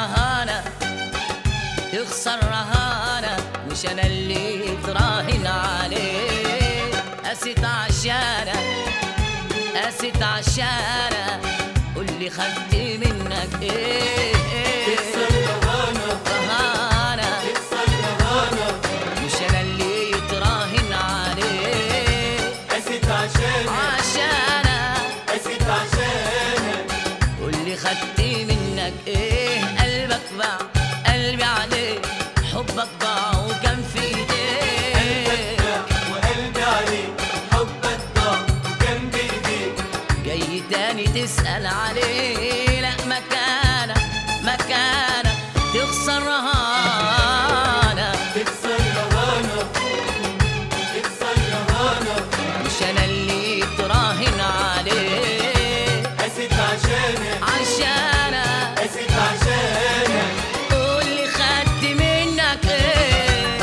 رهانة تخسر رهانة، مش أنا اللي تراهن عليه. قست عشانك قست عشانك، قولي خدت منك ايه؟ تخسر رهانة رهانة تخسر رهانة، مش أنا اللي تراهن عليه. قست عشانك قست عشانك، قولي خدت منك ايه؟ قلبك باع قلبي عليه، حبك ضاع وكان في ايديه. وقلبي عليك حبك ضاع وكان بايديك. جاي تاني تسأل عليه؟ لا مكانك مكانك تخسر رهانة. تخسر رهانة تخسر رهانة، مش أنا اللي تراهن عليه. قست عشانك عشانك قست عشانك، قولي خدت منك ايه؟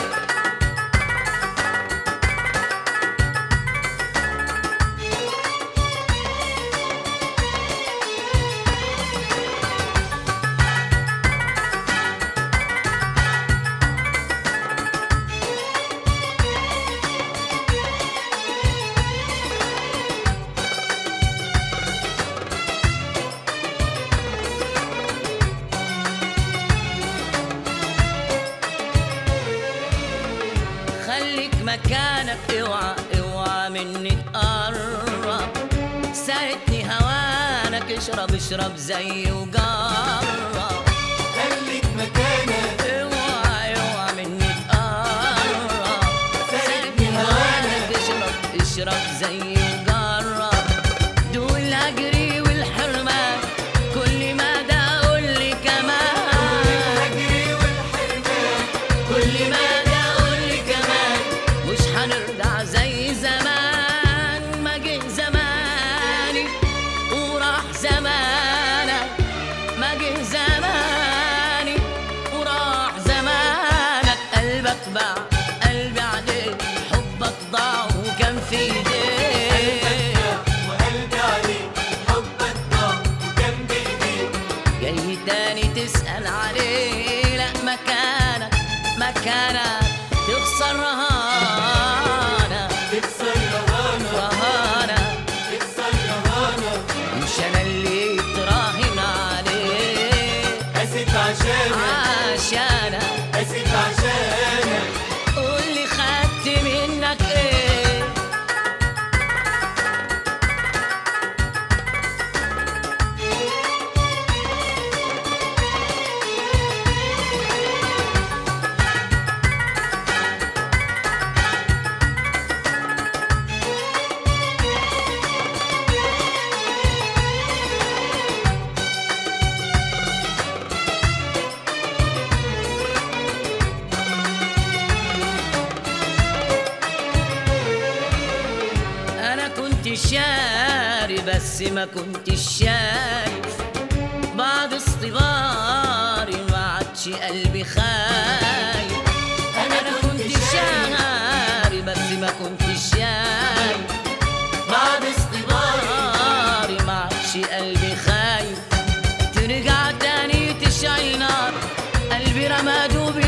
خليك مكانك، اوعى اوعى مني تقرب. ساعدني هوانك، اشرب اشرب زي وجرب. خليك مكانك اوعى اوعى مني تقرب. ساعدني هوانك، اشرب اشرب زي وجرب. دول اجري والحرمان، كل ما ده قول لي كمان. الهجري والحرمان، كل ما مش هنرجع زي زمان. ما جه زماني وراح زمانك، ما جه زماني وراح زمانك. قلبك باع قلبي عليك، حبك ضاع وكان في ايديك. وقلبي عليك حبك ضاع وكان بايديك. جاي تاني تسأل عليه؟ لا مكانك مكانك تخسر رهانة. تخسر رهانة رهانة تخسر رهانة، مش أنا اللي تراهن عليه. قست عشانك عشانك قست عشانك، قولي خدت منك ايه؟ أنا كنت شاري بس ما كنت شايف. بعد اصطباري ما عادش قلبي خايف. أنا كنت شاري بس ما كنت شايف. بعد اصطباري ما عادش قلبي خايف. ترجع تاني تشعل نار، قلبي رماد